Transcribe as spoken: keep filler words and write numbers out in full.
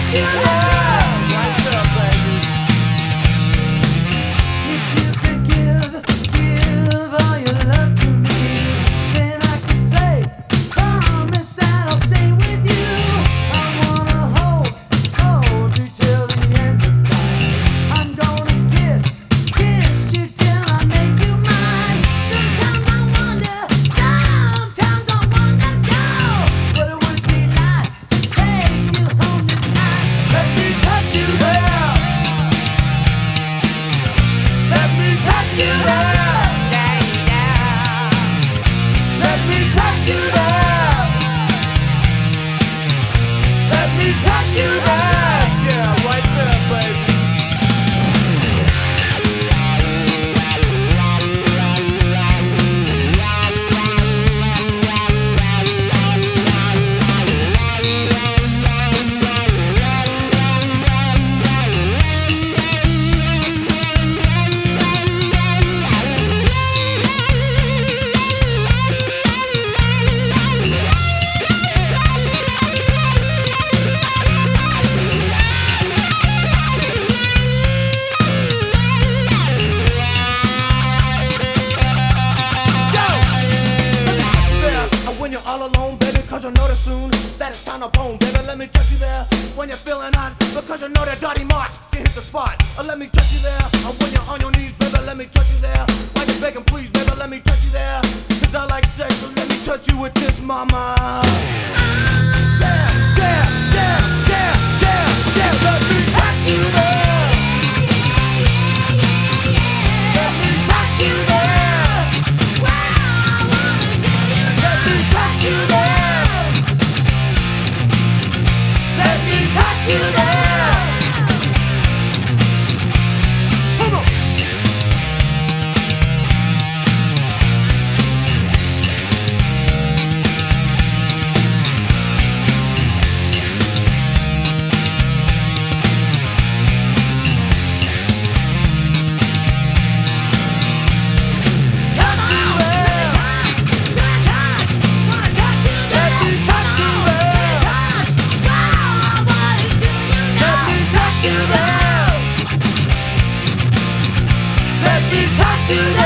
touch you there. Right there, baby. If you could give, give all your love to me, then I could say, promise that I'll stay with you. I wanna hold, hold you till the end of time. I'm gonna kiss, kiss you till I make you mine. Sometimes I wonder, sometimes I wanna go, what it would be like to take you home tonight. Let me touch you there. Let me touch you there. Yeah, yeah. Let me touch you there. Let me touch you there. Yeah, right there, baby. When you're all alone, baby, cause you'll notice soon that it's time to bone, baby. Let me touch you there when you're feeling hot, because you know that dirty mark can hit the spot. Uh, let me touch you there uh, when you're on your knees, baby. Let me touch you there when you're begging, please, baby. Let me touch you there, cause I like sex, so let me touch you with this, mama. Yeah, yeah, yeah, yeah, yeah, yeah. Let me touch you there. Let me touch you there. Let me touch you there. Let me touch you there. Come on. Touch you there. Let me touch you there. Let me touch you there. Let me touch you there.